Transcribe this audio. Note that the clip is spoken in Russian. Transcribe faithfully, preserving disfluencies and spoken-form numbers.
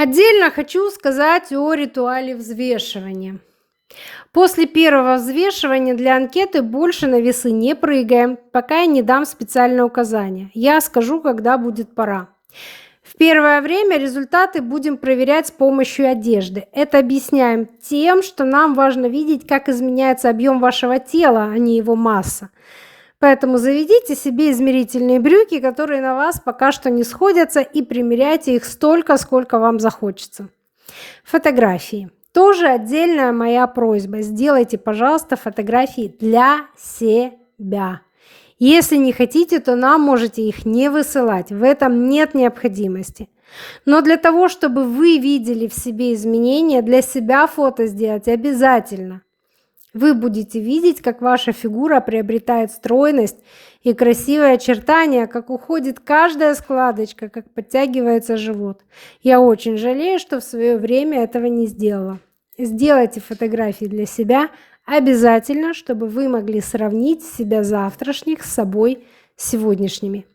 Отдельно хочу сказать о ритуале взвешивания. После первого взвешивания для анкеты больше на весы не прыгаем, пока я не дам специальное указание. Я скажу, когда будет пора. В первое время результаты будем проверять с помощью одежды. Это объясняем тем, что нам важно видеть, как изменяется объем вашего тела, а не его масса. Поэтому заведите себе измерительные брюки, которые на вас пока что не сходятся, и примеряйте их столько, сколько вам захочется. Фотографии. Тоже отдельная моя просьба. Сделайте, пожалуйста, фотографии для себя. Если не хотите, то нам можете их не высылать. В этом нет необходимости. Но для того, чтобы вы видели в себе изменения, для себя фото сделать обязательно. Вы будете видеть, как ваша фигура приобретает стройность и красивые очертания, как уходит каждая складочка, как подтягивается живот. Я очень жалею, что в свое время этого не сделала. Сделайте фотографии для себя обязательно, чтобы вы могли сравнить себя завтрашних с собой сегодняшними.